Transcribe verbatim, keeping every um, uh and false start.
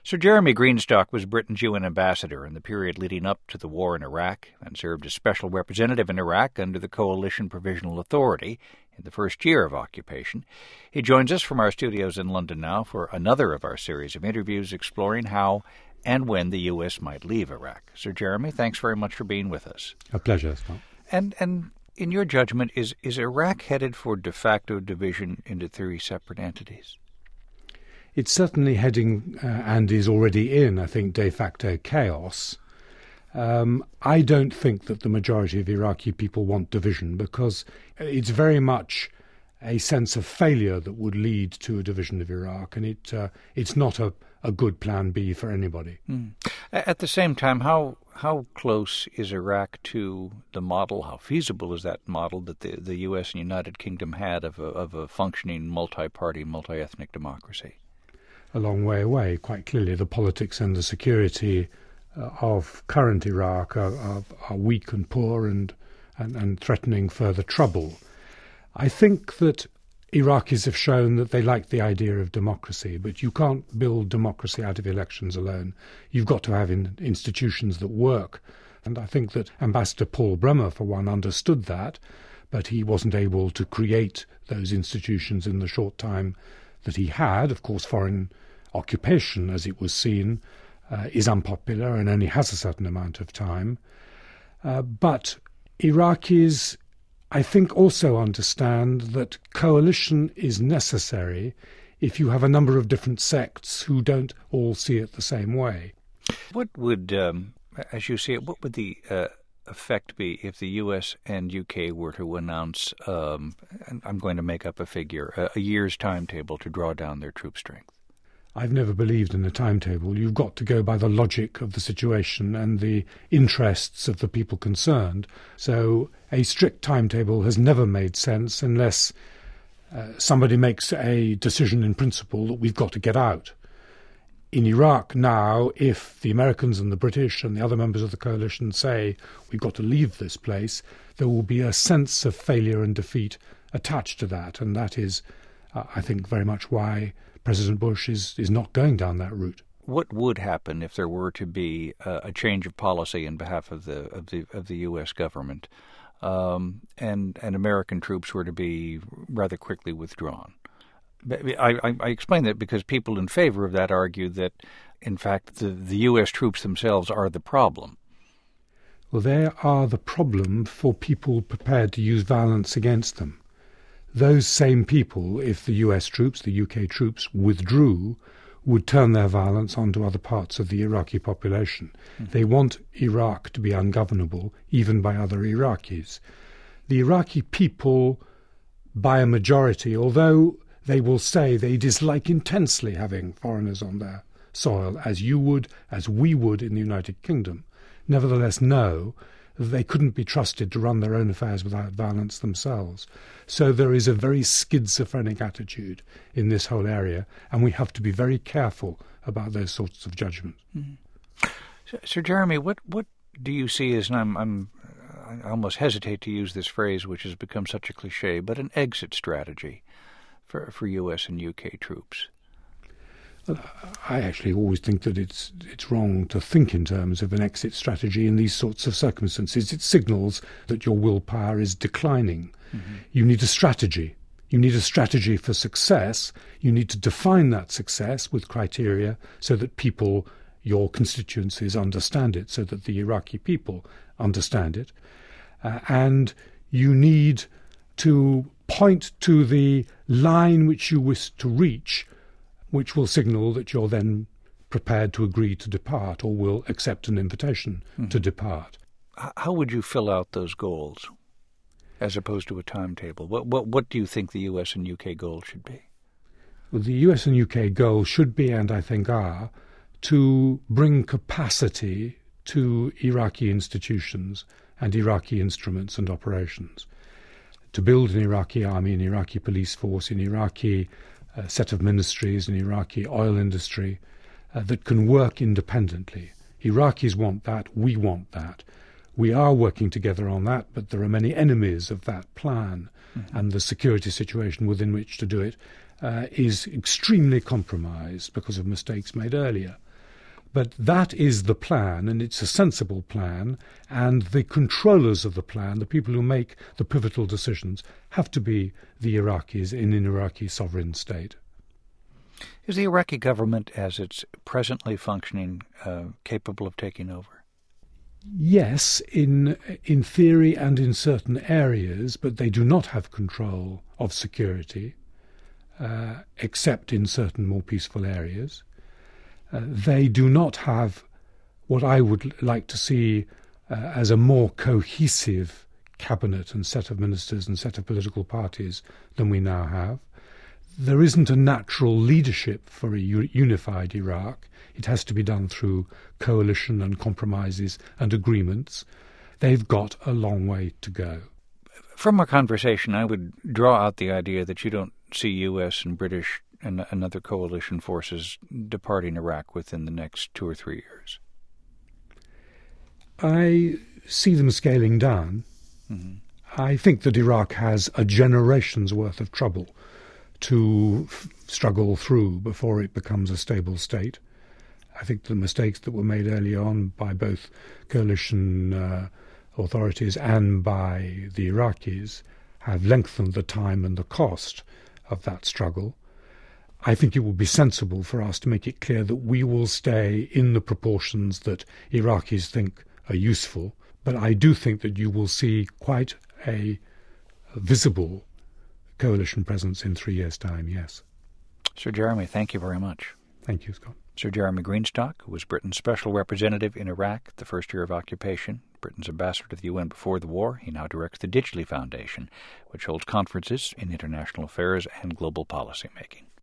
Sir Jeremy Greenstock was Britain's U N ambassador in the period leading up to the war in Iraq and served as special representative in Iraq under the Coalition Provisional Authority in the first year of occupation. He joins us from our studios in London now for another of our series of interviews exploring how and when the U S might leave Iraq. Sir Jeremy, thanks very much for being with us. A pleasure, Scott. And, and in your judgment, is, is Iraq headed for de facto division into three separate entities? It's certainly heading uh, and is already in, I think, de facto chaos. Um, I don't think that the majority of Iraqi people want division because it's very much a sense of failure that would lead to a division of Iraq, and it uh, it's not a, a good plan B for anybody. Mm. At the same time, how how close is Iraq to the model, how feasible is that model that the, the U S and United Kingdom had of a, of a functioning multi-party, multi-ethnic democracy? A long way away, quite clearly. The politics and the security uh, of current Iraq are, are, are weak and poor and, and, and threatening further trouble. I think that Iraqis have shown that they like the idea of democracy, but you can't build democracy out of elections alone. You've got to have in, institutions that work. And I think that Ambassador Paul Bremer, for one, understood that, but he wasn't able to create those institutions in the short time that he had. Of course, foreign occupation, as it was seen, uh, is unpopular and only has a certain amount of time. Uh, but Iraqis, I think, also understand that coalition is necessary if you have a number of different sects who don't all see it the same way. What would, um, as you see it, what would the uh, effect be if the U S and U K were to announce, um, I'm going to make up a figure, a, a year's timetable to draw down their troop strength? I've never believed in a timetable. You've got to go by the logic of the situation and the interests of the people concerned. So a strict timetable has never made sense unless uh, somebody makes a decision in principle that we've got to get out. In Iraq now, if the Americans and the British and the other members of the coalition say we've got to leave this place, there will be a sense of failure and defeat attached to that. And that is, uh, I think, very much why President Bush is, is not going down that route. What would happen if there were to be uh, a change of policy in behalf of the of the of the U S government, um, and and American troops were to be rather quickly withdrawn? I, I, I explain that because people in favor of that argue that, in fact, the, the U S troops themselves are the problem. Well, they are the problem for people prepared to use violence against them. Those same people, if the U S troops, the U K troops, withdrew, would turn their violence onto other parts of the Iraqi population. Mm-hmm. They want Iraq to be ungovernable, even by other Iraqis. The Iraqi people, by a majority, although they will say they dislike intensely having foreigners on their soil, as you would, as we would in the United Kingdom, nevertheless know that they couldn't be trusted to run their own affairs without violence themselves. So there is a very schizophrenic attitude in this whole area, and we have to be very careful about those sorts of judgments. Mm-hmm. Sir, Sir Jeremy, what, what do you see as, and I'm, I'm, I almost hesitate to use this phrase, which has become such a cliche, but an exit strategy for, for U S and U K troops? I actually always think that it's it's wrong to think in terms of an exit strategy in these sorts of circumstances. It signals that your willpower is declining. Mm-hmm. You need a strategy. You need a strategy for success. You need to define that success with criteria so that people, your constituencies, understand it, so that the Iraqi people understand it. Uh, and you need to point to the line which you wish to reach, which will signal that you're then prepared to agree to depart or will accept an invitation mm-hmm. to depart. How would you fill out those goals as opposed to a timetable? What, what, what do you think the U S and U K goals should be? Well, the U S and U K goals should be, and I think are, to bring capacity to Iraqi institutions and Iraqi instruments and operations, to build an Iraqi army, an Iraqi police force, an Iraqi a set of ministries, an Iraqi oil industry uh, that can work independently. Iraqis want that, we want that. We are working together on that, but there are many enemies of that plan, mm-hmm. and the security situation within which to do it uh, is extremely compromised because of mistakes made earlier. But that is the plan, and it's a sensible plan, and the controllers of the plan, the people who make the pivotal decisions, have to be the Iraqis in an Iraqi sovereign state. Is the Iraqi government, as it's presently functioning, uh, capable of taking over? Yes, in in theory and in certain areas, but they do not have control of security, uh, except in certain more peaceful areas. Uh, they do not have what I would like to see uh, as a more cohesive cabinet and set of ministers and set of political parties than we now have. There isn't a natural leadership for a u- unified Iraq. It has to be done through coalition and compromises and agreements. They've got a long way to go. From our conversation, I would draw out the idea that you don't see U S and British and, and other coalition forces departing Iraq within the next two or three years. I see them scaling down. Mm-hmm. I think that Iraq has a generation's worth of trouble to f- struggle through before it becomes a stable state. I think the mistakes that were made early on by both coalition uh, authorities and by the Iraqis have lengthened the time and the cost of that struggle. I think it will be sensible for us to make it clear that we will stay in the proportions that Iraqis think are useful, but I do think that you will see quite a visible coalition presence in three years' time, yes. Sir Jeremy, thank you very much. Thank you, Scott. Sir Jeremy Greenstock, who was Britain's special representative in Iraq the first year of occupation, Britain's ambassador to the U N before the war. He now directs the Digitally Foundation, which holds conferences in international affairs and global policy making.